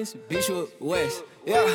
Queens, Beachwood, West. Yeah.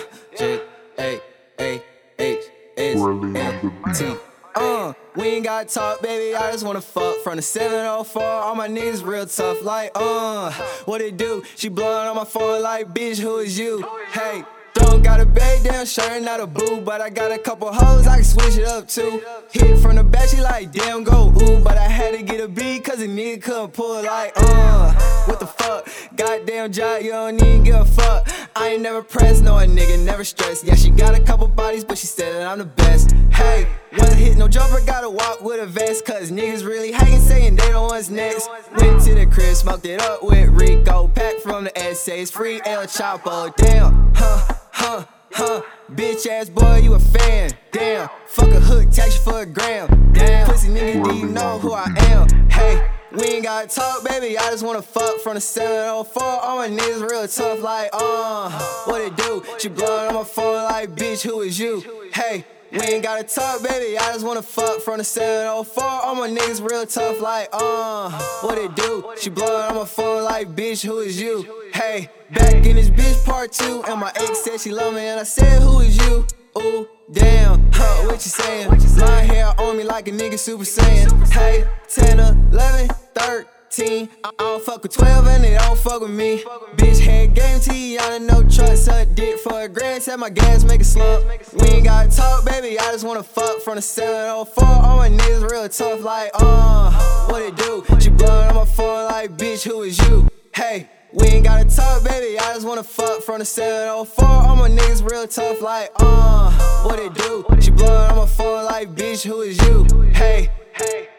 J-A-A-H-S-T. We ain't got talk, baby, I just wanna fuck. From the 704, all my niggas real tough. Like, what it do? She blowing on my phone like, bitch, who is you? Hey, don't got a bag down shirt, not a boo, but I got a couple hoes I can switch it up too. Hit from the back, she like, damn, go ooh, but I had to get a beat cause a nigga couldn't pull like, what the fuck? Goddamn job, you don't even give a fuck. I ain't never pressed, no a nigga, never stressed. Yeah, she got a couple bodies, but she said that I'm the best. Hey, wasn't hit no jumper, gotta walk with a vest, cause niggas really hating, saying they don't what's next. Went to the crib, smoked it up with Rico, pack from the essays, free El Chapo, damn, bitch ass boy, you a fan, damn. Fuck a hook, tax you for a gram, damn. Pussy nigga, do you know who I am? Hey, we ain't gotta talk, baby, I just wanna fuck. From the 704, all my niggas real tough like, what it do? She blowing on my phone like, bitch, who is you? Hey, we ain't gotta talk, baby, I just wanna fuck. From the 704, all my niggas real tough like, what it do? She blowing on my phone like, bitch, who is you? Hey, back in this bitch part 2, and my ex said she love me, and I said, who is you? Ooh, damn, what you saying? My hair on me like a nigga Super Saiyan. Hey, 10, 11, 13, I don't fuck with 12 and they don't fuck with me. Bitch had game to you, I no trust. Suck dick for a grand, set my gas, make a slump. We ain't gotta talk, baby, I just wanna fuck. From the 704, all my niggas real tough like, what it do? She blowing on my phone like, bitch, who is you? Hey, we ain't gotta talk, baby, I just wanna fuck. From the 704, all my niggas real tough like, what it do? She blowing on my phone like, bitch, who is you? Hey, hey.